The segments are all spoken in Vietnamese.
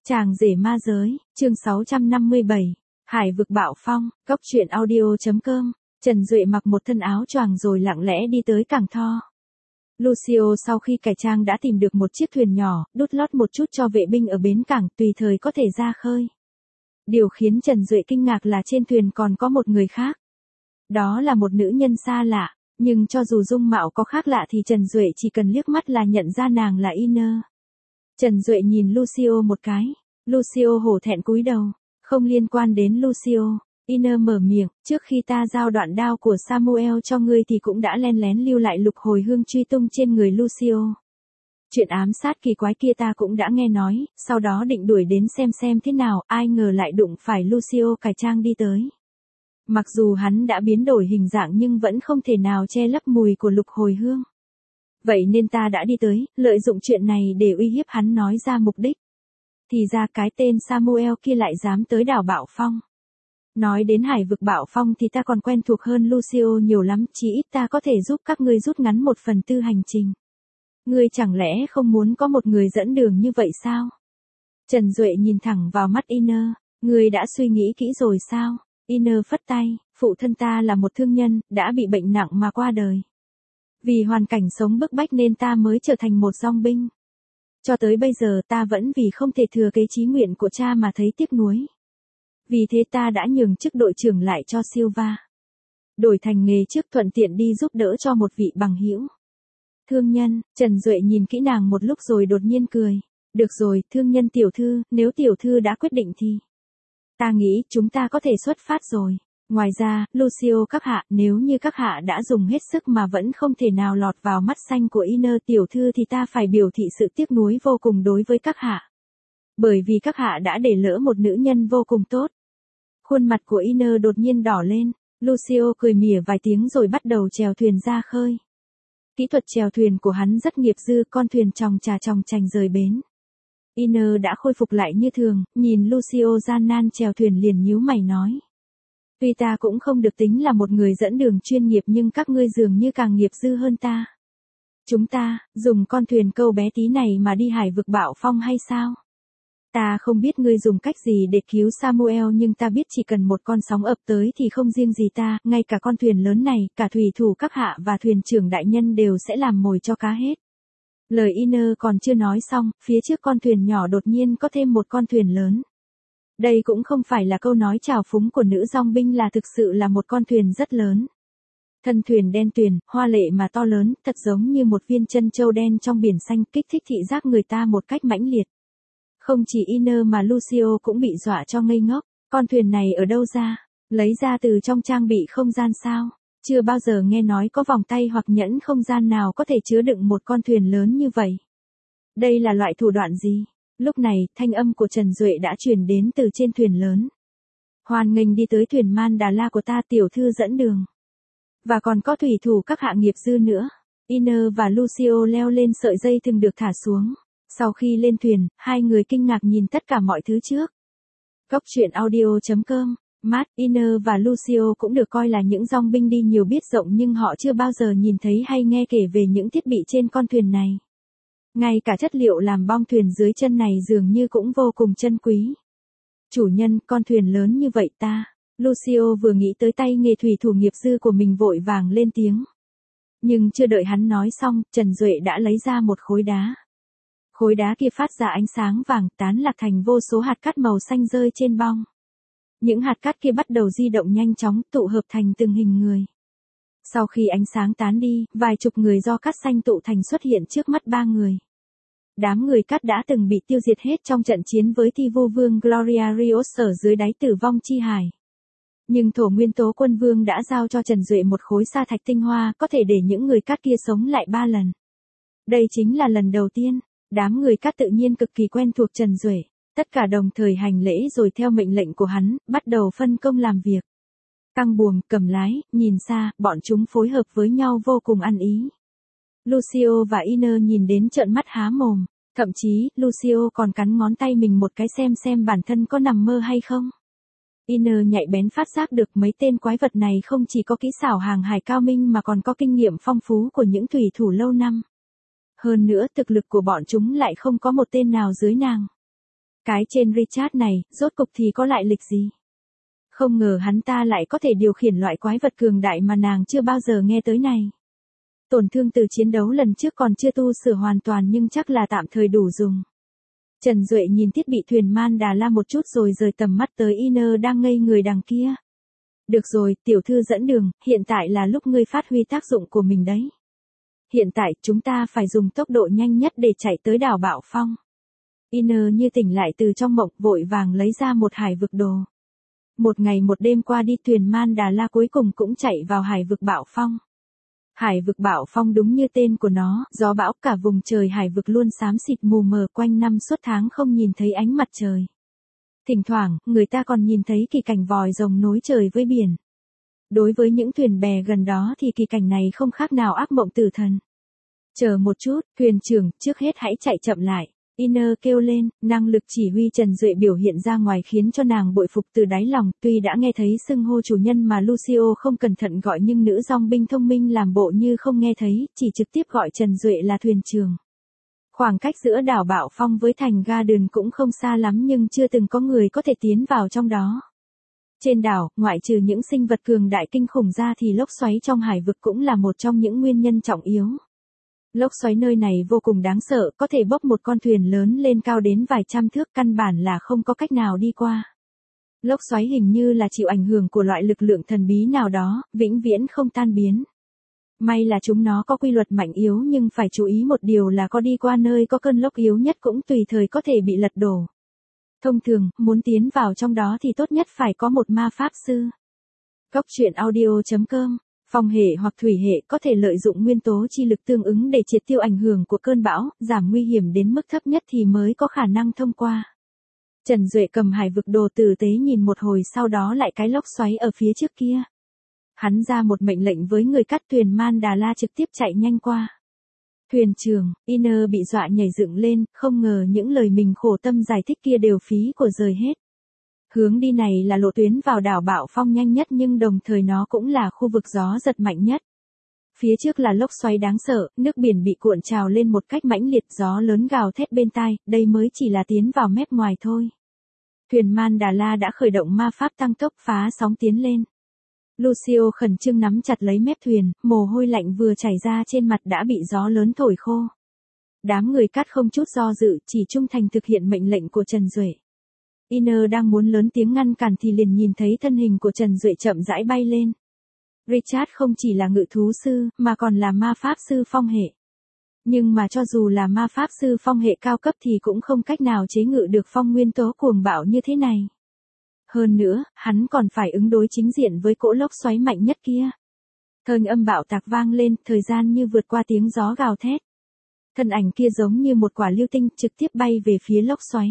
Chàng rể ma giới, chương 657, Hải vực bạo phong, góc truyện audio.com, Trần Duệ mặc một thân áo choàng rồi lặng lẽ đi tới cảng Tho. Lucio sau khi cải trang đã tìm được một chiếc thuyền nhỏ, đút lót một chút cho vệ binh ở bến cảng tùy thời có thể ra khơi. Điều khiến Trần Duệ kinh ngạc là trên thuyền còn có một người khác. Đó là một nữ nhân xa lạ, nhưng cho dù dung mạo có khác lạ thì Trần Duệ chỉ cần liếc mắt là nhận ra nàng là Iner. Trần Duệ nhìn Lucio một cái. Lucio hổ thẹn cúi đầu. Không liên quan đến Lucio. Iner mở miệng, trước khi ta giao đoạn đao của Samuel cho ngươi thì cũng đã len lén lưu lại lục hồi hương truy tung trên người Lucio. Chuyện ám sát kỳ quái kia ta cũng đã nghe nói, sau đó định đuổi đến xem thế nào, ai ngờ lại đụng phải Lucio cải trang đi tới. Mặc dù hắn đã biến đổi hình dạng nhưng vẫn không thể nào che lấp mùi của lục hồi hương. Vậy nên ta đã đi tới, lợi dụng chuyện này để uy hiếp hắn nói ra mục đích. Thì ra cái tên Samuel kia lại dám tới đảo Bạo Phong. Nói đến hải vực Bạo Phong thì ta còn quen thuộc hơn Lucio nhiều lắm, chỉ ít ta có thể giúp các ngươi rút ngắn 1/4 hành trình. Ngươi chẳng lẽ không muốn có một người dẫn đường như vậy sao? Trần Duệ nhìn thẳng vào mắt Iner, ngươi đã suy nghĩ kỹ rồi sao? Iner phất tay, phụ thân ta là một thương nhân, đã bị bệnh nặng mà qua đời. Vì hoàn cảnh sống bức bách nên ta mới trở thành một dong binh. Cho tới bây giờ ta vẫn vì không thể thừa kế chí nguyện của cha mà thấy tiếc nuối. Vì thế ta đã nhường chức đội trưởng lại cho Silva. Đổi thành nghề trước thuận tiện đi giúp đỡ cho một vị bằng hữu. Thương nhân, Trần Duệ nhìn kỹ nàng một lúc rồi đột nhiên cười. Được rồi, thương nhân tiểu thư, nếu tiểu thư đã quyết định thì... Ta nghĩ chúng ta có thể xuất phát rồi. Ngoài ra, Lucio các hạ, nếu như các hạ đã dùng hết sức mà vẫn không thể nào lọt vào mắt xanh của Iner tiểu thư thì ta phải biểu thị sự tiếc nuối vô cùng đối với các hạ. Bởi vì các hạ đã để lỡ một nữ nhân vô cùng tốt. Khuôn mặt của Iner đột nhiên đỏ lên, Lucio cười mỉa vài tiếng rồi bắt đầu chèo thuyền ra khơi. Kỹ thuật chèo thuyền của hắn rất nghiệp dư, con thuyền chòng chành rời bến. Iner đã khôi phục lại như thường, nhìn Lucio gian nan chèo thuyền liền nhíu mày nói. Tuy ta cũng không được tính là một người dẫn đường chuyên nghiệp nhưng các ngươi dường như càng nghiệp dư hơn ta. Chúng ta, dùng con thuyền câu bé tí này mà đi hải vực Bạo Phong hay sao? Ta không biết ngươi dùng cách gì để cứu Samuel nhưng ta biết chỉ cần một con sóng ập tới thì không riêng gì ta, ngay cả con thuyền lớn này, cả thủy thủ các hạ và thuyền trưởng đại nhân đều sẽ làm mồi cho cá hết. Lời Iner còn chưa nói xong, phía trước con thuyền nhỏ đột nhiên có thêm một con thuyền lớn. Đây cũng không phải là câu nói trào phúng của nữ dong binh là thực sự là một con thuyền rất lớn. Thân thuyền đen tuyền, hoa lệ mà to lớn, thật giống như một viên chân châu đen trong biển xanh, kích thích thị giác người ta một cách mãnh liệt. Không chỉ Iner mà Lucio cũng bị dọa cho ngây ngốc, con thuyền này ở đâu ra? Lấy ra từ trong trang bị không gian sao? Chưa bao giờ nghe nói có vòng tay hoặc nhẫn không gian nào có thể chứa đựng một con thuyền lớn như vậy. Đây là loại thủ đoạn gì? Lúc này, thanh âm của Trần Duệ đã truyền đến từ trên thuyền lớn. Hoan nghênh đi tới thuyền Mandala của ta, tiểu thư dẫn đường. Và còn có thủy thủ các hạ nghiệp dư nữa. Iner và Lucio leo lên sợi dây thừng được thả xuống. Sau khi lên thuyền, hai người kinh ngạc nhìn tất cả mọi thứ trước. Góc truyện audio.com, Matt, Iner và Lucio cũng được coi là những dong binh đi nhiều biết rộng nhưng họ chưa bao giờ nhìn thấy hay nghe kể về những thiết bị trên con thuyền này. Ngay cả chất liệu làm bong thuyền dưới chân này dường như cũng vô cùng chân quý. Chủ nhân, con thuyền lớn như vậy ta. Lucio vừa nghĩ tới tay nghề thủy thủ nghiệp dư của mình vội vàng lên tiếng. Nhưng chưa đợi hắn nói xong, Trần Duệ đã lấy ra một khối đá. Khối đá kia phát ra ánh sáng vàng, tán lạc thành vô số hạt cát màu xanh rơi trên bong. Những hạt cát kia bắt đầu di động nhanh chóng, tụ hợp thành từng hình người. Sau khi ánh sáng tán đi, vài chục người do cát xanh tụ thành xuất hiện trước mắt ba người. Đám người cát đã từng bị tiêu diệt hết trong trận chiến với Thi Vu Vương Gloria Rios ở dưới đáy Tử Vong Chi Hải. Nhưng Thổ Nguyên Tố Quân Vương đã giao cho Trần Duệ một khối sa thạch tinh hoa có thể để những người cát kia sống lại 3 lần. Đây chính là lần đầu tiên. Đám người cát tự nhiên cực kỳ quen thuộc Trần Duệ. Tất cả đồng thời hành lễ rồi theo mệnh lệnh của hắn, bắt đầu phân công làm việc. Căng buồm, cầm lái, nhìn xa, bọn chúng phối hợp với nhau vô cùng ăn ý. Lucio và Iner nhìn đến trợn mắt há mồm. Thậm chí, Lucio còn cắn ngón tay mình một cái xem bản thân có nằm mơ hay không. Iner nhạy bén phát giác được mấy tên quái vật này không chỉ có kỹ xảo hàng hải cao minh mà còn có kinh nghiệm phong phú của những thủy thủ lâu năm. Hơn nữa thực lực của bọn chúng lại không có một tên nào dưới nàng. Cái trên Richard này, rốt cục thì có lại lịch gì? Không ngờ hắn ta lại có thể điều khiển loại quái vật cường đại mà nàng chưa bao giờ nghe tới này. Tổn thương từ chiến đấu lần trước còn chưa tu sửa hoàn toàn nhưng chắc là tạm thời đủ dùng. Trần Duệ nhìn thiết bị thuyền Man Đà La một chút rồi rời tầm mắt tới Iner đang ngây người đằng kia. Được rồi, tiểu thư dẫn đường, hiện tại là lúc ngươi phát huy tác dụng của mình đấy. Hiện tại chúng ta phải dùng tốc độ nhanh nhất để chạy tới đảo Bạo Phong. Iner như tỉnh lại từ trong mộng, vội vàng lấy ra một hải vực đồ. Một ngày một đêm qua đi, thuyền Man Đà La cuối cùng cũng chạy vào hải vực Bạo Phong. Hải vực Bạo Phong đúng như tên của nó, gió bão, cả vùng trời hải vực luôn xám xịt mù mờ, quanh năm suốt tháng không nhìn thấy ánh mặt trời. Thỉnh thoảng, người ta còn nhìn thấy kỳ cảnh vòi rồng nối trời với biển. Đối với những thuyền bè gần đó thì kỳ cảnh này không khác nào ác mộng tử thần. Chờ một chút, thuyền trưởng, trước hết hãy chạy chậm lại. Iner kêu lên, năng lực chỉ huy Trần Duệ biểu hiện ra ngoài khiến cho nàng bội phục từ đáy lòng, tuy đã nghe thấy xưng hô chủ nhân mà Lucio không cẩn thận gọi nhưng nữ dòng binh thông minh làm bộ như không nghe thấy, chỉ trực tiếp gọi Trần Duệ là thuyền trưởng. Khoảng cách giữa đảo Bạo Phong với thành Garden cũng không xa lắm nhưng chưa từng có người có thể tiến vào trong đó. Trên đảo, ngoại trừ những sinh vật cường đại kinh khủng ra thì lốc xoáy trong hải vực cũng là một trong những nguyên nhân trọng yếu. Lốc xoáy nơi này vô cùng đáng sợ, có thể bốc một con thuyền lớn lên cao đến vài trăm thước, căn bản là không có cách nào đi qua. Lốc xoáy hình như là chịu ảnh hưởng của loại lực lượng thần bí nào đó, vĩnh viễn không tan biến. May là chúng nó có quy luật mạnh yếu nhưng phải chú ý một điều là có đi qua nơi có cơn lốc yếu nhất cũng tùy thời có thể bị lật đổ. Thông thường, muốn tiến vào trong đó thì tốt nhất phải có một ma pháp sư. Góc truyện audio.com. Phong hệ hoặc thủy hệ có thể lợi dụng nguyên tố chi lực tương ứng để triệt tiêu ảnh hưởng của cơn bão, giảm nguy hiểm đến mức thấp nhất thì mới có khả năng thông qua. Trần Duệ cầm hải vực đồ tử tế nhìn một hồi, sau đó lại cái lốc xoáy ở phía trước kia. Hắn ra một mệnh lệnh với người cắt thuyền Man Đà La trực tiếp chạy nhanh qua. Thuyền trưởng, Iner bị dọa nhảy dựng lên, không ngờ những lời mình khổ tâm giải thích kia đều phí của rời hết. Hướng đi này là lộ tuyến vào đảo Bạo Phong nhanh nhất nhưng đồng thời nó cũng là khu vực gió giật mạnh nhất. Phía trước là lốc xoáy đáng sợ, nước biển bị cuộn trào lên một cách mãnh liệt, gió lớn gào thét bên tai, đây mới chỉ là tiến vào mép ngoài thôi. Thuyền Man Đà La đã khởi động ma pháp tăng tốc phá sóng tiến lên. Lucio khẩn trương nắm chặt lấy mép thuyền, mồ hôi lạnh vừa chảy ra trên mặt đã bị gió lớn thổi khô. Đám người cắt không chút do dự, chỉ trung thành thực hiện mệnh lệnh của Trần Duệ. Iner đang muốn lớn tiếng ngăn cản thì liền nhìn thấy thân hình của Trần Duệ chậm rãi bay lên. Richard không chỉ là ngự thú sư, mà còn là ma pháp sư phong hệ. Nhưng mà cho dù là ma pháp sư phong hệ cao cấp thì cũng không cách nào chế ngự được phong nguyên tố cuồng bạo như thế này. Hơn nữa, hắn còn phải ứng đối chính diện với cỗ lốc xoáy mạnh nhất kia. Thanh âm bạo tạc vang lên, thời gian như vượt qua tiếng gió gào thét. Thân ảnh kia giống như một quả lưu tinh trực tiếp bay về phía lốc xoáy.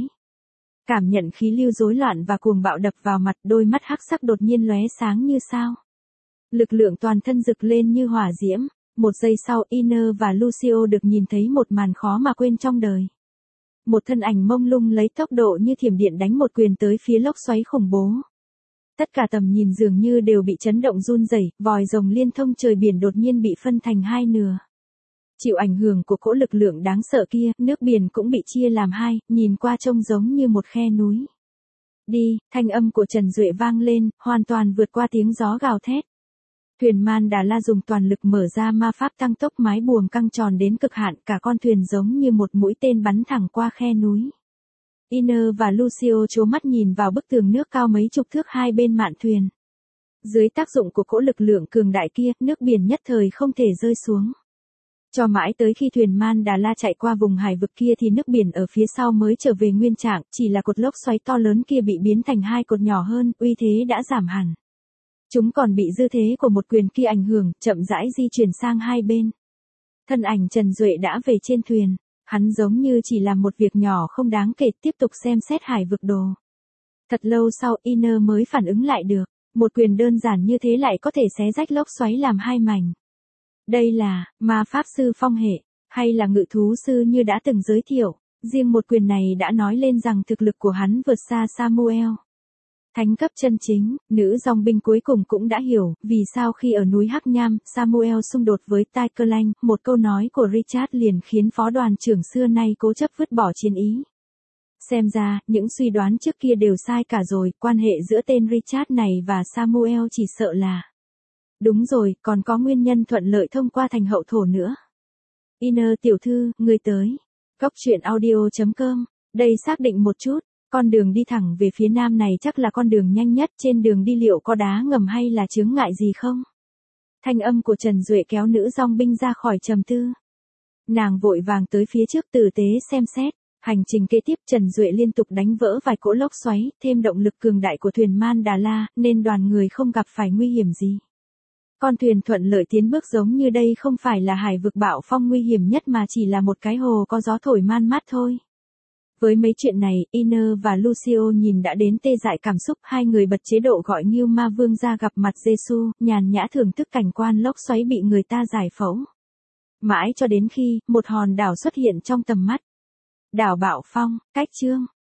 Cảm nhận khí lưu rối loạn và cuồng bạo đập vào mặt, đôi mắt hắc sắc đột nhiên lóe sáng như sao. Lực lượng toàn thân rực lên như hỏa diễm. Một giây sau, Iner và Lucio được nhìn thấy một màn khó mà quên trong đời. Một thân ảnh mông lung lấy tốc độ như thiểm điện đánh một quyền tới phía lốc xoáy khủng bố. Tất cả tầm nhìn dường như đều bị chấn động run rẩy, vòi rồng liên thông trời biển đột nhiên bị phân thành hai nửa. Chịu ảnh hưởng của cỗ lực lượng đáng sợ kia, nước biển cũng bị chia làm hai, nhìn qua trông giống như một khe núi. Đi, thanh âm của Trần Duệ vang lên, hoàn toàn vượt qua tiếng gió gào thét. Thuyền Man Đà La dùng toàn lực mở ra ma pháp tăng tốc, mái buồm căng tròn đến cực hạn, cả con thuyền giống như một mũi tên bắn thẳng qua khe núi. Iner và Lucio trố mắt nhìn vào bức tường nước cao mấy chục thước hai bên mạn thuyền. Dưới tác dụng của cỗ lực lượng cường đại kia, nước biển nhất thời không thể rơi xuống. Cho mãi tới khi thuyền Man Đà La chạy qua vùng hải vực kia thì nước biển ở phía sau mới trở về nguyên trạng, chỉ là cột lốc xoáy to lớn kia bị biến thành hai cột nhỏ hơn, uy thế đã giảm hẳn. Chúng còn bị dư thế của một quyền kia ảnh hưởng, chậm rãi di chuyển sang hai bên. Thân ảnh Trần Duệ đã về trên thuyền, hắn giống như chỉ làm một việc nhỏ không đáng kể, tiếp tục xem xét hải vực đồ. Thật lâu sau, Iner mới phản ứng lại được, một quyền đơn giản như thế lại có thể xé rách lốc xoáy làm hai mảnh. Đây là ma pháp sư phong hệ, hay là ngự thú sư như đã từng giới thiệu, riêng một quyền này đã nói lên rằng thực lực của hắn vượt xa Samuel. Thánh cấp chân chính, nữ dòng binh cuối cùng cũng đã hiểu, vì sao khi ở núi Hắc Nham, Samuel xung đột với Tykerlanh, một câu nói của Richard liền khiến phó đoàn trưởng xưa nay cố chấp vứt bỏ chiến ý. Xem ra, những suy đoán trước kia đều sai cả rồi, quan hệ giữa tên Richard này và Samuel chỉ sợ là... Đúng rồi, còn có nguyên nhân thuận lợi thông qua thành hậu thổ nữa. Inner tiểu thư, người tới. Góc truyện audio.com. Đây xác định một chút, con đường đi thẳng về phía nam này chắc là con đường nhanh nhất, trên đường đi liệu có đá ngầm hay là chướng ngại gì không? Thanh âm của Trần Duệ kéo nữ dòng binh ra khỏi trầm tư. Nàng vội vàng tới phía trước tử tế xem xét. Hành trình kế tiếp Trần Duệ liên tục đánh vỡ vài cỗ lốc xoáy, thêm động lực cường đại của thuyền Man Đà La, nên đoàn người không gặp phải nguy hiểm gì. Con thuyền thuận lợi tiến bước giống như đây không phải là hải vực bạo phong nguy hiểm nhất mà chỉ là một cái hồ có gió thổi man mát thôi. Với mấy chuyện này, Iner và Lucio nhìn đã đến tê dại cảm xúc, hai người bật chế độ gọi Ngưu Ma Vương ra gặp mặt Giêsu, nhàn nhã thưởng thức cảnh quan lốc xoáy bị người ta giải phẫu. Mãi cho đến khi, một hòn đảo xuất hiện trong tầm mắt. Đảo Bạo Phong, cách chương.